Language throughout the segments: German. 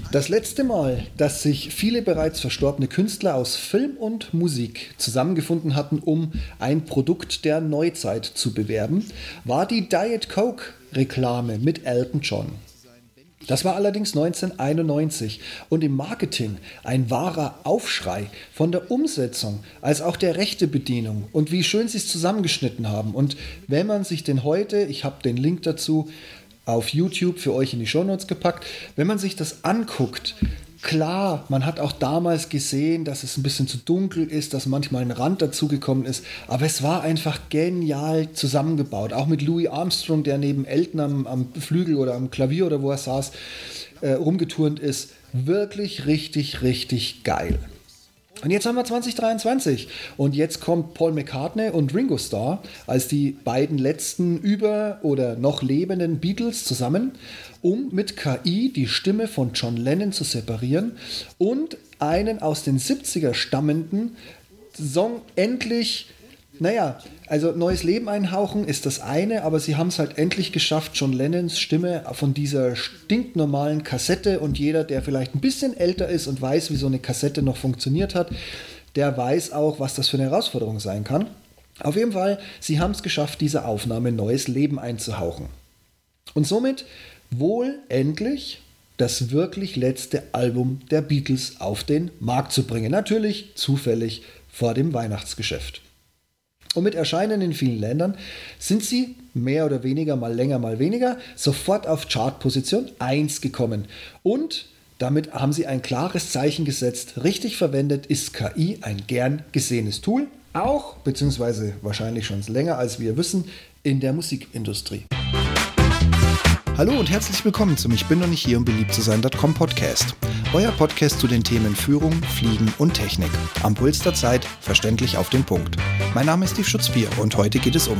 Das letzte Mal, dass sich viele bereits verstorbene Künstler aus Film und Musik zusammengefunden hatten, um ein Produkt der Neuzeit zu bewerben, war die Diet Coke-Reklame mit Elton John. Das war allerdings 1991 und im Marketing ein wahrer Aufschrei von der Umsetzung als auch der Rechtebedienung und wie schön sie es zusammengeschnitten haben. Und wenn man sich den heute, ich habe den Link dazu auf YouTube für euch in die Shownotes gepackt, wenn man sich das anguckt, klar, man hat auch damals gesehen, dass es ein bisschen zu dunkel ist, dass manchmal ein Rand dazugekommen ist, aber es war einfach genial zusammengebaut. Auch mit Louis Armstrong, der neben Elton am Flügel oder am Klavier oder wo er saß, rumgeturnt ist. Wirklich richtig, richtig geil. Und jetzt haben wir 2023 und jetzt kommt Paul McCartney und Ringo Starr als die beiden letzten oder noch lebenden Beatles zusammen, um mit KI die Stimme von John Lennon zu separieren und einen aus den 70er stammenden Song endlich, also neues Leben einhauchen ist das eine, aber sie haben es halt endlich geschafft, John Lennons Stimme von dieser stinknormalen Kassette, und jeder, der vielleicht ein bisschen älter ist und weiß, wie so eine Kassette noch funktioniert hat, der weiß auch, was das für eine Herausforderung sein kann. Auf jeden Fall, sie haben es geschafft, diese Aufnahme neues Leben einzuhauchen. Und somit wohl endlich das wirklich letzte Album der Beatles auf den Markt zu bringen. Natürlich zufällig vor dem Weihnachtsgeschäft. Und mit Erscheinen in vielen Ländern sind sie mehr oder weniger, mal länger, mal weniger, sofort auf Chartposition 1 gekommen. Und damit haben sie ein klares Zeichen gesetzt. Richtig verwendet ist KI ein gern gesehenes Tool, auch, beziehungsweise wahrscheinlich schon länger als wir wissen, in der Musikindustrie. Hallo und herzlich willkommen zum Ich bin noch nicht hier, um beliebt zu sein.com Podcast. Euer Podcast zu den Themen Führung, Fliegen und Technik. Am Puls der Zeit, verständlich auf den Punkt. Mein Name ist Steve Schutzbier und heute geht es um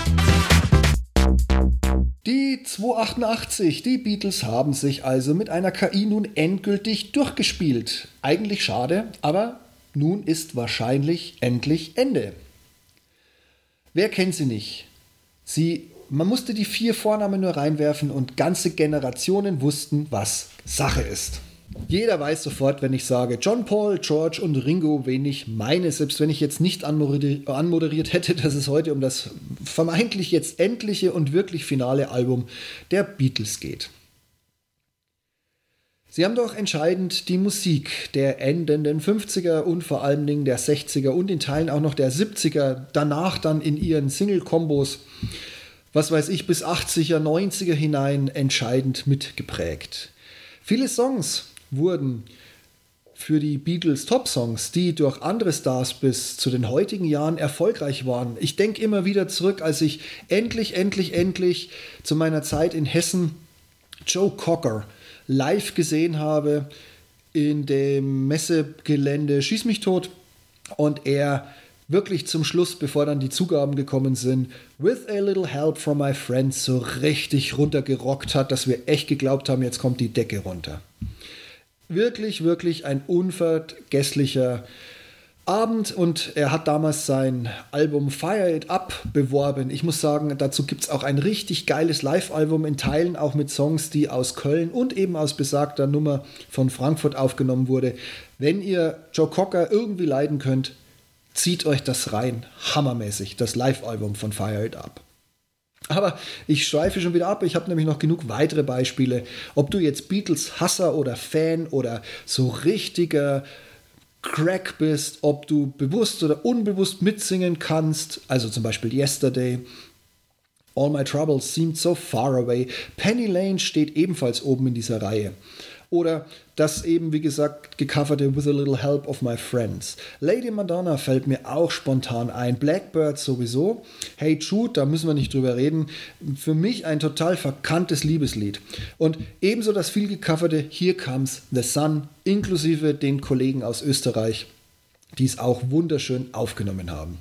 Die 288, die Beatles haben sich also mit einer KI nun endgültig durchgespielt. Eigentlich schade, aber nun ist wahrscheinlich endlich Ende. Wer kennt sie nicht? Man musste die 4 Vornamen nur reinwerfen und ganze Generationen wussten, was Sache ist. Jeder weiß sofort, wenn ich sage John, Paul, George und Ringo, wen ich meine, selbst wenn ich jetzt nicht anmoderiert hätte, dass es heute um das vermeintlich jetzt endliche und wirklich finale Album der Beatles geht. Sie haben doch entscheidend die Musik der endenden 50er und vor allen Dingen der 60er und in Teilen auch noch der 70er, danach dann in ihren Single-Kombos, was weiß ich, bis 80er, 90er hinein entscheidend mitgeprägt. Viele Songs wurden für die Beatles Top-Songs, die durch andere Stars bis zu den heutigen Jahren erfolgreich waren. Ich denke immer wieder zurück, als ich endlich zu meiner Zeit in Hessen Joe Cocker live gesehen habe in dem Messegelände Schieß mich tot und er wirklich zum Schluss, bevor dann die Zugaben gekommen sind, With a Little Help from My Friends so richtig runtergerockt hat, dass wir echt geglaubt haben, jetzt kommt die Decke runter. Wirklich, wirklich ein unvergesslicher Abend und er hat damals sein Album Fire It Up beworben. Ich muss sagen, dazu gibt es auch ein richtig geiles Live-Album, in Teilen auch mit Songs, die aus Köln und eben aus besagter Nummer von Frankfurt aufgenommen wurde. Wenn ihr Joe Cocker irgendwie leiden könnt, zieht euch das rein, hammermäßig, das Live-Album von Fire It Up. Aber ich schweife schon wieder ab, ich habe nämlich noch genug weitere Beispiele. Ob du jetzt Beatles-Hasser oder Fan oder so richtiger Crack bist, ob du bewusst oder unbewusst mitsingen kannst, also zum Beispiel Yesterday, All My Troubles Seemed So Far Away, Penny Lane steht ebenfalls oben in dieser Reihe. Oder das eben, wie gesagt, gecoverte With a Little Help of My Friends. Lady Madonna fällt mir auch spontan ein. Blackbird sowieso. Hey Jude, da müssen wir nicht drüber reden. Für mich ein total verkanntes Liebeslied. Und ebenso das viel gecoverte Here Comes the Sun, inklusive den Kollegen aus Österreich, die es auch wunderschön aufgenommen haben.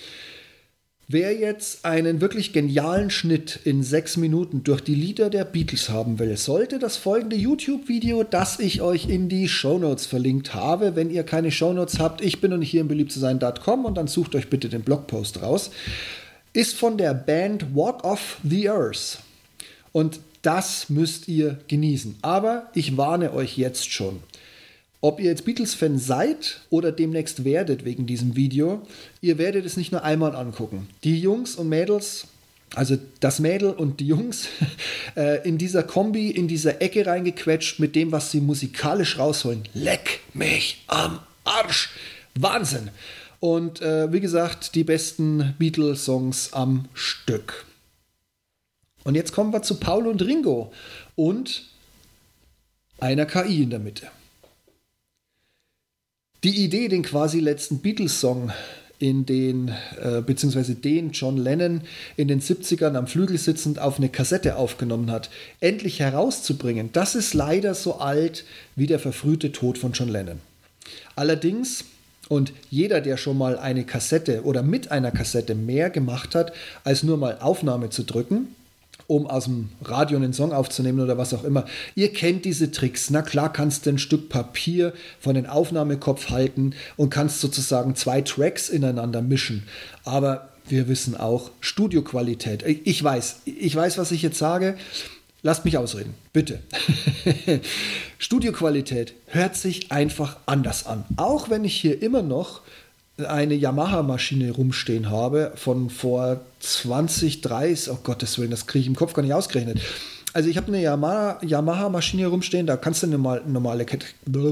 Wer jetzt einen wirklich genialen Schnitt in 6 Minuten durch die Lieder der Beatles haben will, sollte das folgende YouTube-Video, das ich euch in die Shownotes verlinkt habe, wenn ihr keine Shownotes habt, ich bin noch nicht hier im beliebtzusein.com und dann sucht euch bitte den Blogpost raus, ist von der Band Walk of the Earth. Und Das müsst ihr genießen. Aber ich warne euch jetzt schon. Ob ihr jetzt Beatles-Fan seid oder demnächst werdet wegen diesem Video, ihr werdet es nicht nur einmal angucken. Die Jungs und Mädels, also das Mädel und die Jungs, in dieser Kombi, in dieser Ecke reingequetscht mit dem, was sie musikalisch rausholen. Leck mich am Arsch. Wahnsinn. Und wie gesagt, die besten Beatles-Songs am Stück. Und jetzt kommen wir zu Paul und Ringo und einer KI in der Mitte. Die Idee, den quasi letzten Beatles-Song beziehungsweise den John Lennon in den 70ern am Flügel sitzend auf eine Kassette aufgenommen hat, endlich herauszubringen, das ist leider so alt wie der verfrühte Tod von John Lennon. Allerdings, und jeder, der schon mal eine Kassette oder mit einer Kassette mehr gemacht hat, als nur mal Aufnahme zu drücken, um aus dem Radio einen Song aufzunehmen oder was auch immer. Ihr kennt diese Tricks. Na klar kannst du ein Stück Papier von den Aufnahmekopf halten und kannst sozusagen 2 Tracks ineinander mischen. Aber wir wissen auch, Studioqualität. Ich weiß, was ich jetzt sage. Lasst mich ausreden, bitte. Studioqualität hört sich einfach anders an. Auch wenn ich hier immer noch eine Yamaha-Maschine rumstehen habe von vor 20, 30, oh Gottes Willen, das kriege ich im Kopf gar nicht ausgerechnet. Also ich habe eine Yamaha-Maschine rumstehen, da kannst du eine normale Kette,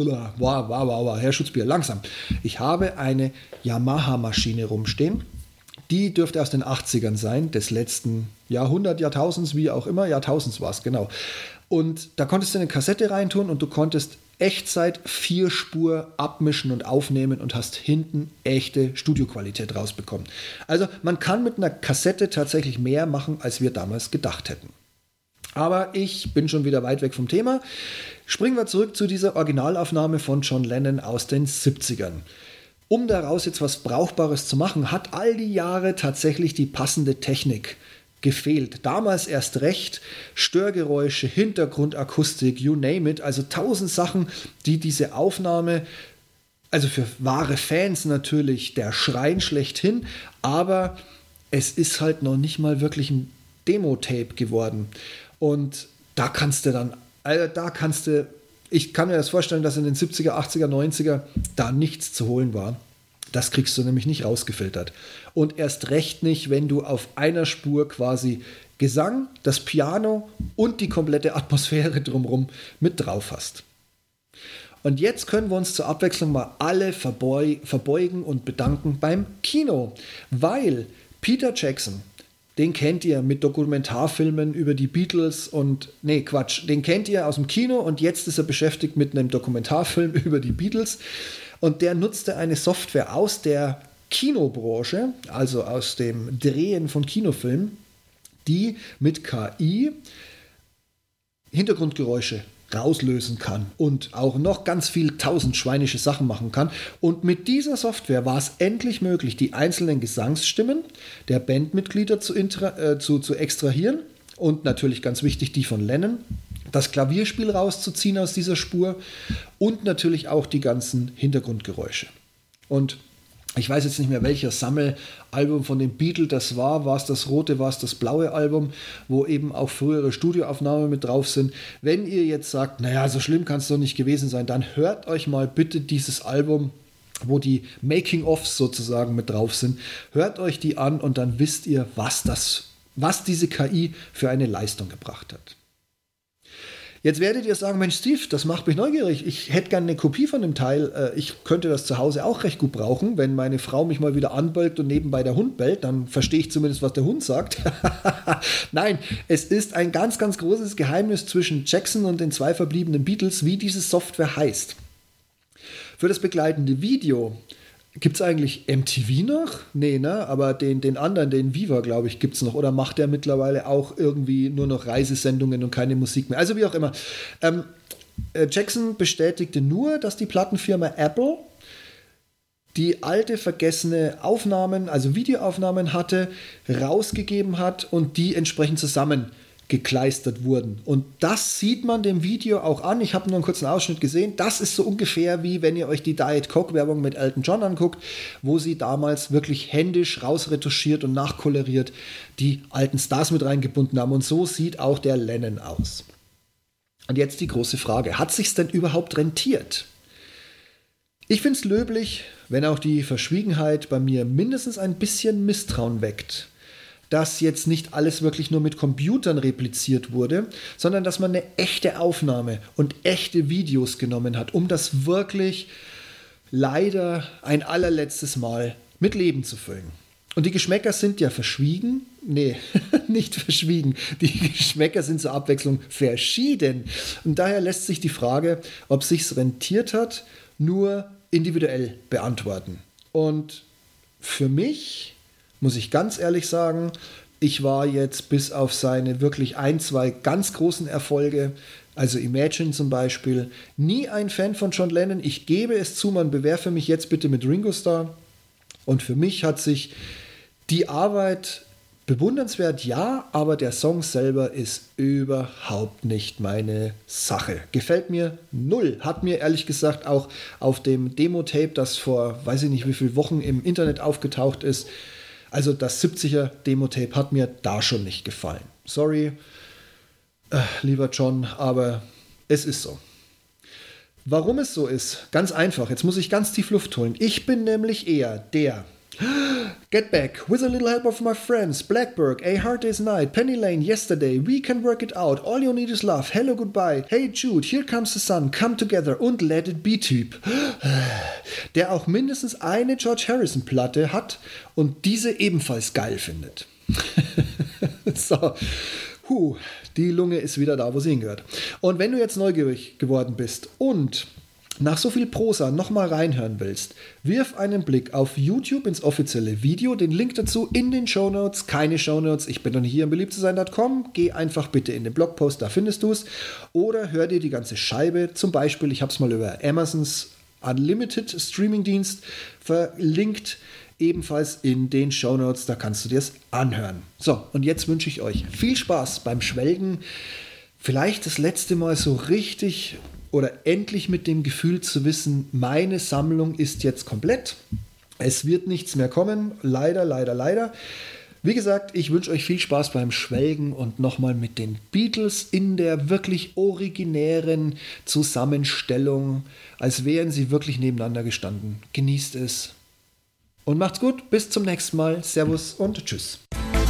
Herr Schutzbier, langsam. Ich habe eine Yamaha-Maschine rumstehen, die dürfte aus den 80ern sein, des letzten Jahrhundert, Jahrtausends, wie auch immer, Jahrtausends war es, genau. Und da konntest du eine Kassette reintun und du konntest Echtzeit 4 Spur abmischen und aufnehmen und hast hinten echte Studioqualität rausbekommen. Also man kann mit einer Kassette tatsächlich mehr machen, als wir damals gedacht hätten. Aber ich bin schon wieder weit weg vom Thema. Springen wir zurück zu dieser Originalaufnahme von John Lennon aus den 70ern. Um daraus jetzt was Brauchbares zu machen, hat all die Jahre tatsächlich die passende Technik gefehlt. Damals erst recht Störgeräusche, Hintergrundakustik, you name it, also 1000 Sachen, die diese Aufnahme, also für wahre Fans natürlich der Schrein schlechthin, aber es ist halt noch nicht mal wirklich ein Demo-Tape geworden. Und da kannst du dann, ich kann mir das vorstellen, dass in den 70er, 80er, 90er da nichts zu holen war. Das kriegst du nämlich nicht rausgefiltert. Und erst recht nicht, wenn du auf einer Spur quasi Gesang, das Piano und die komplette Atmosphäre drumherum mit drauf hast. Und jetzt können wir uns zur Abwechslung mal alle verbeugen und bedanken beim Kino. Weil Peter Jackson, den kennt ihr mit Dokumentarfilmen über die Beatles den kennt ihr aus dem Kino und jetzt ist er beschäftigt mit einem Dokumentarfilm über die Beatles. Und der nutzte eine Software aus der Kinobranche, also aus dem Drehen von Kinofilmen, die mit KI Hintergrundgeräusche rauslösen kann und auch noch ganz viel 1000 schweinische Sachen machen kann. Und mit dieser Software war es endlich möglich, die einzelnen Gesangsstimmen der Bandmitglieder zu extrahieren und natürlich ganz wichtig die von Lennon, das Klavierspiel rauszuziehen aus dieser Spur und natürlich auch die ganzen Hintergrundgeräusche. Und ich weiß jetzt nicht mehr, welches Sammelalbum von den Beatles das war. War es das rote, war es das blaue Album, wo eben auch frühere Studioaufnahmen mit drauf sind. Wenn ihr jetzt sagt, naja, so schlimm kann es doch nicht gewesen sein, dann hört euch mal bitte dieses Album, wo die Making-ofs sozusagen mit drauf sind, hört euch die an und dann wisst ihr, was diese KI für eine Leistung gebracht hat. Jetzt werdet ihr sagen, Mensch Steve, das macht mich neugierig. Ich hätte gerne eine Kopie von dem Teil. Ich könnte das zu Hause auch recht gut brauchen. Wenn meine Frau mich mal wieder anbellt und nebenbei der Hund bellt, dann verstehe ich zumindest, was der Hund sagt. Nein, es ist ein ganz, ganz großes Geheimnis zwischen Jackson und den 2 verbliebenen Beatles, wie diese Software heißt. Für das begleitende Video gibt es eigentlich MTV noch? Nee, ne? Aber den anderen, den Viva, glaube ich, gibt es noch. Oder macht der mittlerweile auch irgendwie nur noch Reisesendungen und keine Musik mehr? Also wie auch immer. Jackson bestätigte nur, dass die Plattenfirma Apple die alte vergessene Aufnahmen, also Videoaufnahmen hatte, rausgegeben hat und die entsprechend zusammen gekleistert wurden. Und das sieht man dem Video auch an. Ich habe nur einen kurzen Ausschnitt gesehen. Das ist so ungefähr wie wenn ihr euch die Diet Coke Werbung mit Elton John anguckt, wo sie damals wirklich händisch rausretuschiert und nachkoloriert die alten Stars mit reingebunden haben. Und so sieht auch der Lennon aus. Und jetzt die große Frage, hat sich's denn überhaupt rentiert? Ich finde es löblich, wenn auch die Verschwiegenheit bei mir mindestens ein bisschen Misstrauen weckt, dass jetzt nicht alles wirklich nur mit Computern repliziert wurde, sondern dass man eine echte Aufnahme und echte Videos genommen hat, um das wirklich leider ein allerletztes Mal mit Leben zu füllen. Und die Geschmäcker sind ja verschwiegen. Nee, nicht verschwiegen. Die Geschmäcker sind zur Abwechslung verschieden. Und daher lässt sich die Frage, ob sich's rentiert hat, nur individuell beantworten. Und für mich muss ich ganz ehrlich sagen, ich war jetzt bis auf seine wirklich 1, 2 ganz großen Erfolge, also Imagine zum Beispiel, nie ein Fan von John Lennon. Ich gebe es zu, man bewerfe mich jetzt bitte mit Ringo Starr. Und für mich hat sich die Arbeit bewundernswert, ja, aber der Song selber ist überhaupt nicht meine Sache. Gefällt mir null. Hat mir ehrlich gesagt auch auf dem Demo-Tape, das vor weiß ich nicht wie viele Wochen im Internet aufgetaucht ist, also das 70er Demo-Tape hat mir da schon nicht gefallen. Sorry, lieber John, aber es ist so. Warum es so ist? Ganz einfach, jetzt muss ich ganz tief Luft holen. Ich bin nämlich eher der Get Back, With a Little Help of My Friends, Blackbird, A Hard Day's Night, Penny Lane, Yesterday, We Can Work It Out, All You Need Is Love, Hello Goodbye, Hey Jude, Here Comes the Sun, Come Together und Let It Be Typ, der auch mindestens eine George Harrison Platte hat und diese ebenfalls geil findet. So, die Lunge ist wieder da, wo sie hingehört. Und wenn du jetzt neugierig geworden bist und nach so viel Prosa nochmal reinhören willst, wirf einen Blick auf YouTube ins offizielle Video, den Link dazu in den Shownotes, keine Shownotes, ich bin noch nicht hier im beliebtzusein.com, geh einfach bitte in den Blogpost, da findest du es, oder hör dir die ganze Scheibe, zum Beispiel, ich habe es mal über Amazons Unlimited Streaming-Dienst verlinkt, ebenfalls in den Shownotes, da kannst du dir es anhören. So, und jetzt wünsche ich euch viel Spaß beim Schwelgen, vielleicht das letzte Mal so richtig oder endlich mit dem Gefühl zu wissen, meine Sammlung ist jetzt komplett. Es wird nichts mehr kommen. Leider, leider, leider. Wie gesagt, ich wünsche euch viel Spaß beim Schwelgen und nochmal mit den Beatles in der wirklich originären Zusammenstellung, als wären sie wirklich nebeneinander gestanden. Genießt es und macht's gut. Bis zum nächsten Mal. Servus und tschüss.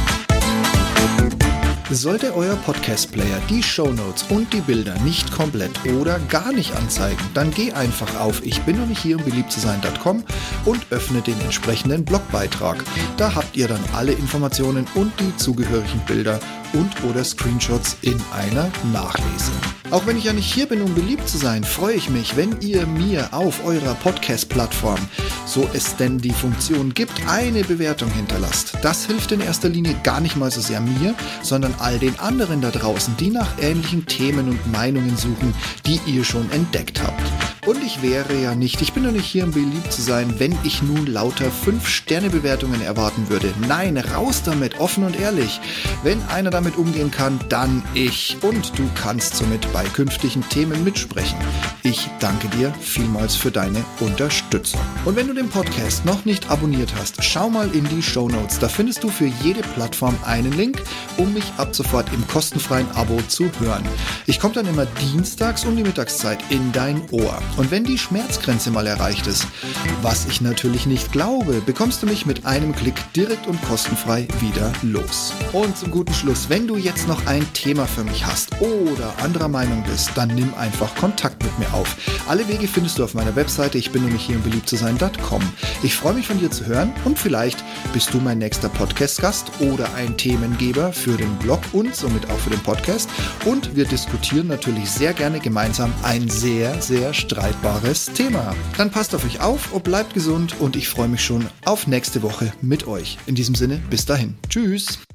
Sollte euer Podcast-Player die Shownotes und die Bilder nicht komplett oder gar nicht anzeigen, dann geh einfach auf ichbinnochnichhierumbeliebtzusein.com und öffne den entsprechenden Blogbeitrag. Da habt ihr dann alle Informationen und die zugehörigen Bilder und oder Screenshots in einer Nachlese. Auch wenn ich ja nicht hier bin, um beliebt zu sein, freue ich mich, wenn ihr mir auf eurer Podcast-Plattform, so es denn die Funktion gibt, eine Bewertung hinterlasst. Das hilft in erster Linie gar nicht mal so sehr mir, sondern all den anderen da draußen, die nach ähnlichen Themen und Meinungen suchen, die ihr schon entdeckt habt. Und ich bin doch nicht hier, um beliebt zu sein, wenn ich nun lauter 5-Sterne-Bewertungen erwarten würde. Nein, raus damit, offen und ehrlich. Wenn einer damit umgehen kann, dann ich. Und du kannst somit bei künftigen Themen mitsprechen. Ich danke dir vielmals für deine Unterstützung. Und wenn du den Podcast noch nicht abonniert hast, schau mal in die Shownotes. Da findest du für jede Plattform einen Link, um mich ab sofort im kostenfreien Abo zu hören. Ich komme dann immer dienstags um die Mittagszeit in dein Ohr. Und wenn die Schmerzgrenze mal erreicht ist, was ich natürlich nicht glaube, bekommst du mich mit einem Klick direkt und kostenfrei wieder los. Und zum guten Schluss, wenn du jetzt noch ein Thema für mich hast oder anderer Meinung bist, dann nimm einfach Kontakt mit mir auf. Alle Wege findest du auf meiner Webseite, ich bin nämlich hier im beliebtzusein.com. Ich freue mich von dir zu hören und vielleicht bist du mein nächster Podcast-Gast oder ein Themengeber für den Blog und somit auch für den Podcast. Und wir diskutieren natürlich sehr gerne gemeinsam ein sehr, sehr streitbares Thema. Dann passt auf euch auf und bleibt gesund und ich freue mich schon auf nächste Woche mit euch. In diesem Sinne, bis dahin. Tschüss.